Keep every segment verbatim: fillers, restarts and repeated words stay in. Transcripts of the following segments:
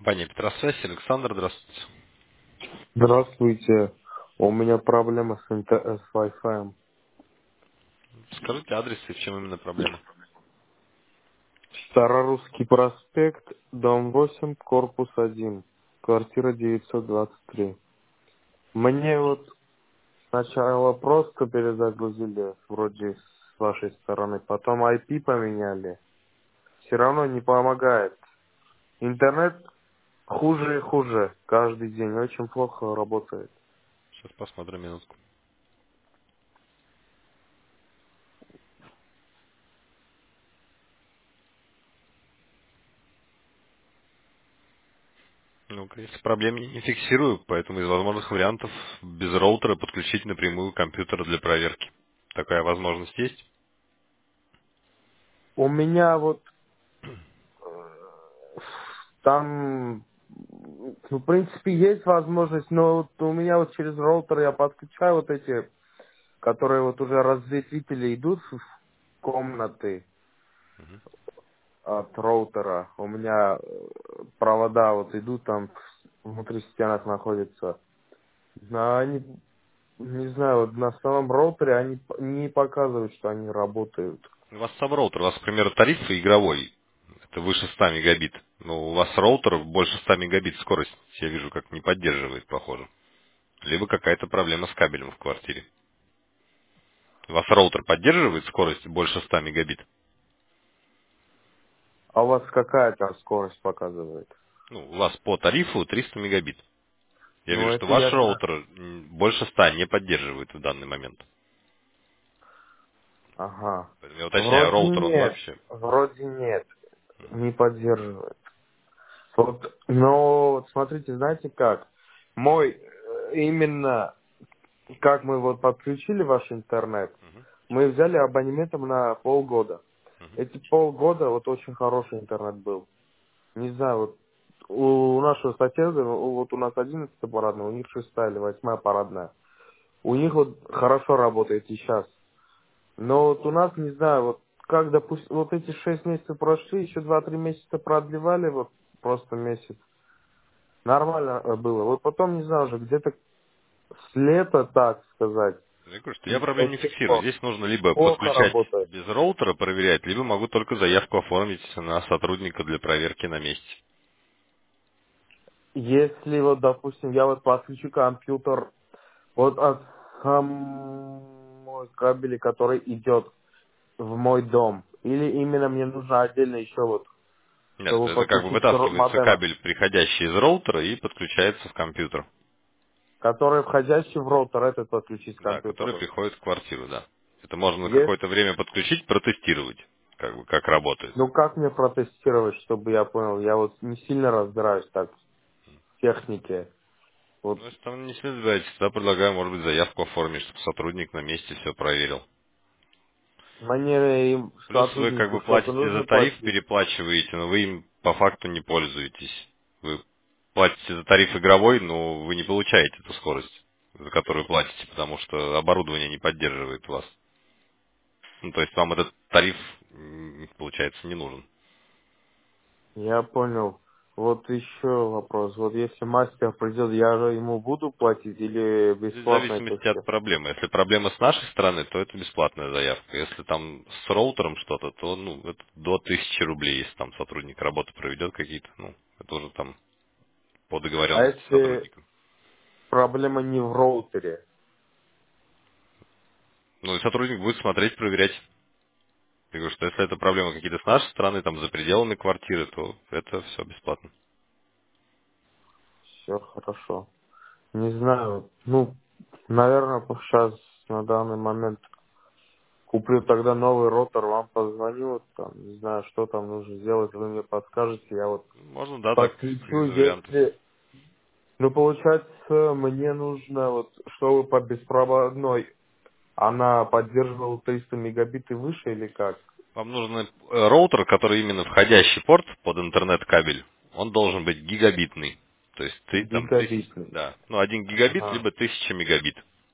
Компания Петросвязь, Александр, здравствуйте. Здравствуйте. У меня проблема с, интер- с Wi-Fi. Скажите адрес и в чем именно проблема. Старорусский проспект, дом восемь, корпус один, квартира девятьсот двадцать три. Мне вот сначала просто перезагрузили, вроде с вашей стороны, потом ай пи поменяли. Все равно не помогает. Интернет хуже и хуже каждый день, очень плохо работает. Сейчас посмотрим минутку. Ну-ка, если проблем не не фиксирую, поэтому из возможных вариантов без роутера подключить напрямую компьютер для проверки. Такая возможность есть? У меня вот там, ну, в принципе, есть возможность, но вот у меня вот через роутер я подключаю вот эти, которые вот уже разветвители идут в комнаты от роутера. У меня э, провода вот идут там внутри стенок находятся. Но они, не знаю, вот на самом роутере они п- не показывают, что они работают. У вас сам роутер, у вас, к примеру, тариф игровой, это выше ста мегабит. Но у вас роутер больше ста мегабит скорость, я вижу, как не поддерживает, похоже. Либо какая-то проблема с кабелем в квартире. У вас роутер поддерживает скорость больше ста мегабит? А у вас какая там скорость показывает? Ну, у вас по тарифу триста мегабит. Я Ну, вижу, что это ваш я знаю. роутер м, больше ста не поддерживает в данный момент. Ага. Поэтому я уточняю, Вроде роутер он нет. вообще. Вроде нет. Не поддерживает. Вот, но вот смотрите, знаете как? Мой э, именно, как мы вот подключили ваш интернет, мы взяли абонементом на полгода. Эти полгода вот очень хороший интернет был. Не знаю, вот у нашего соседа, ну, вот у нас одиннадцатая парадная, у них шестая или восьмая парадная. У них вот хорошо работает и сейчас. Но вот у нас, не знаю, вот как, допустим, вот эти шесть месяцев прошли, еще два-три месяца продлевали, вот просто месяц. Нормально э, было. Вот потом, не знаю, уже где-то с лета, так сказать, Я говорю, что я и проблем не до сих фиксирую. пор Здесь нужно либо плохо подключать работает. без роутера, проверять, либо могу только заявку оформить на сотрудника для проверки на месте. Если вот, допустим, я вот подключу компьютер вот от самой кабеля, который идет в мой дом, или именно мне нужно отдельно еще вот, Нет, чтобы это как бы подключить к ру- вытаскивается модема, кабель, приходящий из роутера, и подключается в компьютер. который входящий в роутер, этот подключить к Да, который компьютеру. приходит в квартиру, да. Это можно на Есть, какое-то время подключить, протестировать, как бы, как работает. ну как мне протестировать, чтобы я понял? Я вот не сильно разбираюсь так в технике. Вот Ну, если там не следуете, тогда предлагаю, может быть, заявку оформить, чтобы сотрудник на месте все проверил. мне им Плюс вы как сотруднику бы что-то платите за нужно тариф, платить. переплачиваете, но вы им по факту не пользуетесь. Вы платите за тариф игровой, но вы не получаете эту скорость, за которую платите, потому что оборудование не поддерживает вас. Ну, то есть вам этот тариф, м, получается, не нужен. Я понял. Вот еще вопрос. Вот если мастер придет, я же ему буду платить или Здесь в бесплатно это зависимости все? от проблемы. Если проблема с нашей стороны, то это бесплатная заявка. Если там с роутером что-то, то ну, это до тысячи рублей, если там сотрудник работы проведет какие-то. Ну, это уже там по А договоренности если сотрудника. проблема не в роутере? Ну и сотрудник будет смотреть, проверять. Я говорю, что если это проблемы какие-то с нашей стороны, там за пределами квартиры, то это все бесплатно. Все хорошо. Не знаю. Ну, наверное, сейчас на данный момент куплю тогда новый ротор, вам позвоню, там, не знаю, что там нужно сделать, вы мне подскажете, я вот Можно, да, так, подключу, из вариантов. если... Ну, получается, мне нужно, вот, чтобы по беспроводной она поддерживала триста мегабит и выше или как? Вам нужен э, роутер, который именно входящий порт под интернет-кабель. Он должен быть гигабитный. То есть ты там тысяч, Гигабитный. да, ну один гигабит, Ага. либо тысяча мегабит.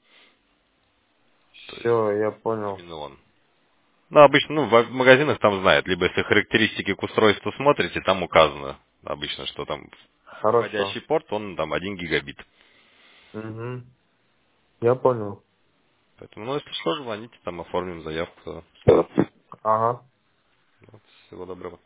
То есть Все, я понял. именно он. Ну, обычно, ну, в магазинах там знают, либо если характеристики к устройству смотрите, там указано обычно, что там. Хорошо. входящий порт, он там один гигабит. Угу. Я понял. Поэтому, ну, если что, звоните, там оформим заявку. Ага. Вот, всего доброго.